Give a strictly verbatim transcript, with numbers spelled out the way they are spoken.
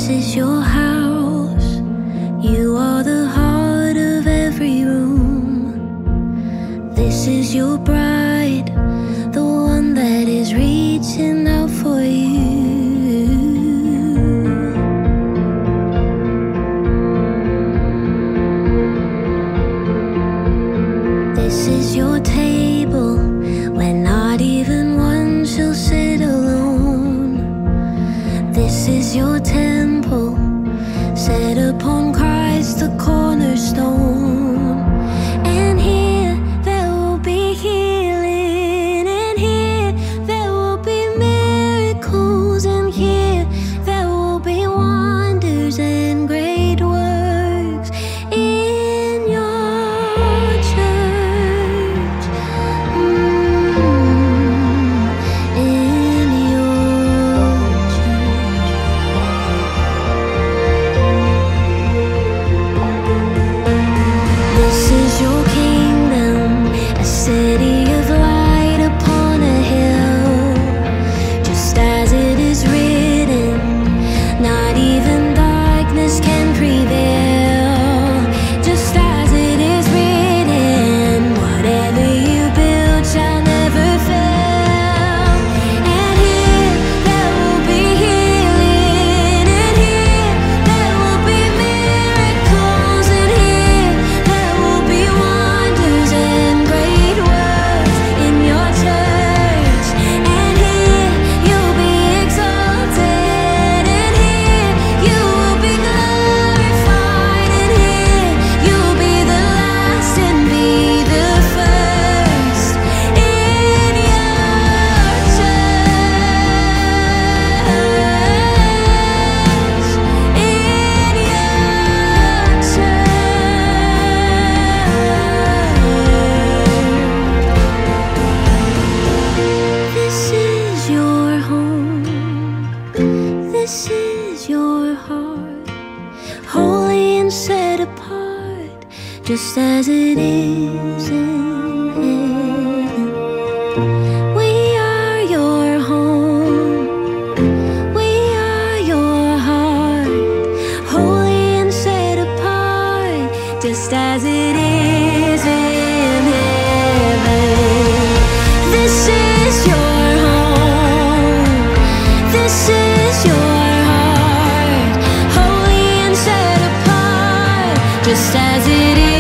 is your house. You are the heart of every room. This is your bride, the one that is reaching out for you. This is your table, where not even one shall sit alone. This is your temple, set upon Christ the cornerstone. And here there will be healing, and here there will be miracles, and here there will be wonders and great works in your church. Mm, in your church. This is your kingdom, a city of light upon a hill. Just as it is written, not even darkness can prevail. Just as it is written, whatever you build shall never fail. And here there will be healing, and here there will be miracles, and here there will be wonders and great works in your church. And here you'll be exalted, and here you will be glorified, and here you'll be the last and be the first in your church. In your church. This is your home. This is your heart, holy and set apart, just as it is in heaven. We are your home. We are your heart, holy and set apart, just as it is in heaven. This is your home. This is your heart, holy and set apart, just as it is.